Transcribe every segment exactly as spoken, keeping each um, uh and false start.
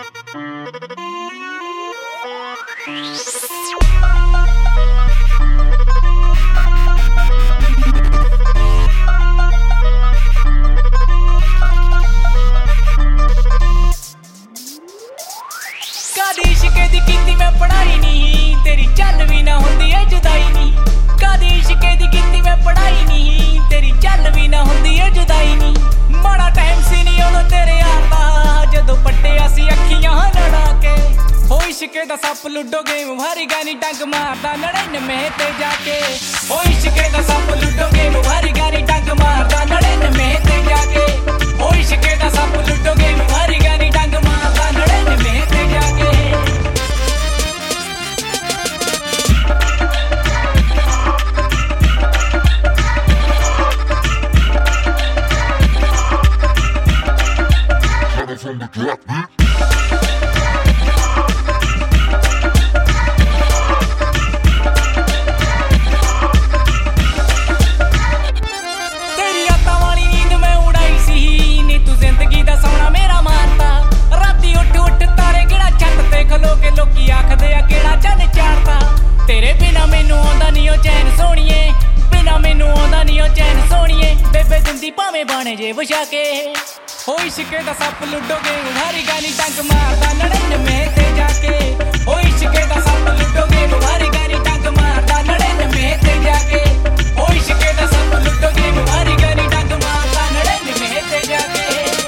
कदी इश्के दी कीती मैं पढ़ाई नहीं, तेरी चल भी ना हुंदी ऐ जुदाई नहीं। कदी इश्के दी कीती मैं पढ़ाई नहीं, तेरी चल भी ना हुंदी ऐ जुदाई नहीं। माड़ा टाइम सी नहीं उदों तेरे यार दा, जदों पट्टिया सी अखियां लड़ा के। हो इश्के दा सप लूडो गेम हारी गानी डंग मारदा नड़िनवे ते जाके। हो इश्के दा सप लूडो गेम हारी गानी डंग मारदा नड़िनवे ते जाके। हो इश्के दा सप लूडो गेम हारी गानी डंग मारदा नड़िनवे ते जाके। From the drop beat. तेरी रातां वाली नींद मैं उड़ाई सी, नी तू जिंदगी दा सोना मेरा मारता। राती उठ उठ तारे किहड़ा छत ते खलो के लोकी आखदे आ किहड़ा चंन चाड़ता। तेरे बिना मैनू आंदा नी ओ चैन सोहणीए, बिना मैनू आंदा नी ओ चैन सोहणीए। बेबे दिंदी भावें बाणे जे वछा के। हो इश्के दा सप लूडो गेम हारी गानी डंग मारदा नड़िनवे ते जाके। हो इश्के दा सप लूडो गेम हारी गानी डंग मारदा नड़िनवे ते जाके। हो इश्के दा सप लूडो गेम हारी गानी डंग मारदा नड़िनवे ते जाके।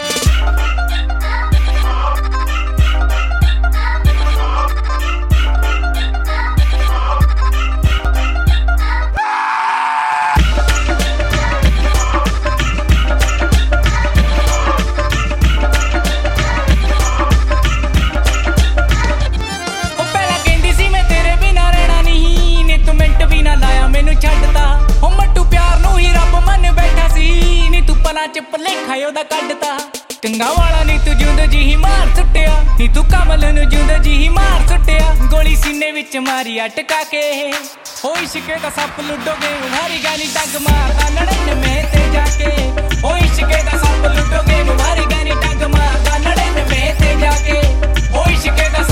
च भलेखा ओदा कड्डता। टंगा वाला नी तू जिंद जी ही मार सुट्टिया, नी तू कमल नू जिंद जी ही मार सुट्टिया। गोली सीने विच मारी अटका के। हो इश्के दा सप लूडो गेम हारी गानी डंग मारदा नड़िनवे ते जाके। हो इश्के दा सप लूडो गेम हारी गानी डंग मारदा नड़िनवे ते जाके। हो इश्के दा